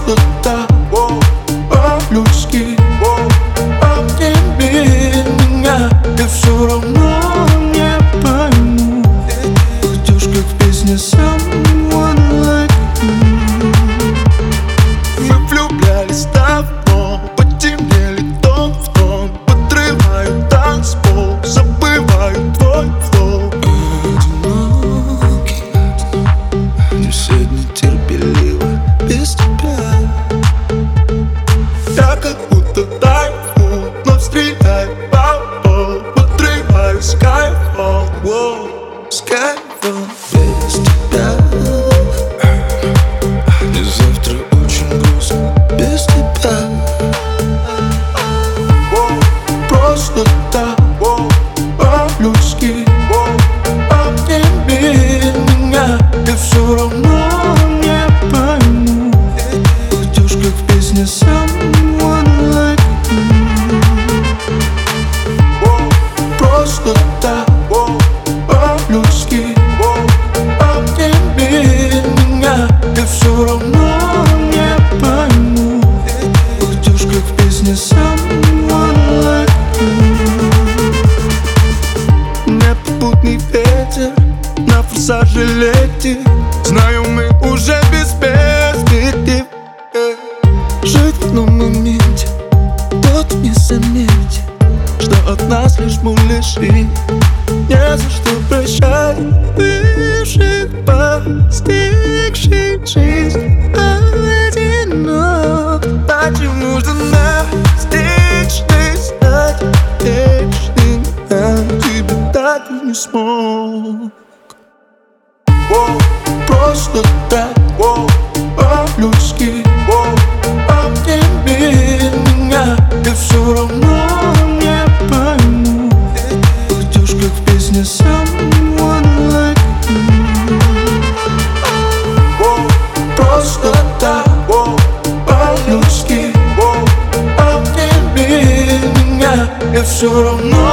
просто так, по-людски. Обними меня, я все равно не пойму. Идешь как в песне Someone Like You. Мы влюблялись давно, потемнели тон в тон. Подрываю танцпол, забываю твой флоу. Одинокий, все дни терпеливо без тебя. Я как будто тайфун, но стреляю по полу. Подрываю скайфол, скайфол без тебя. Мне завтра очень грустно без тебя. Просто так, по-людски. Обними меня, я все равно не пойму. Идешь как в песне Someone Like You. Просто так, по-людски. Обними меня, я все равно не пойму. Идешь как в песне Someone Like You. Непопутный ветер на форсаже летит. Знаю, мы уже без перспектив. Жить в одном моменте, тот не заметит, что от нас лишь муляжи. Не за что прощать бывших, постигших жизнь одинок. Зачем нужно настичный стать вечным? Я тебя так и не смог. Просто так, по-людски. Обними меня, я все равно не пойму. Идешь как в песне Someone Like You. Просто так, по-людски. Обними меня, я все равно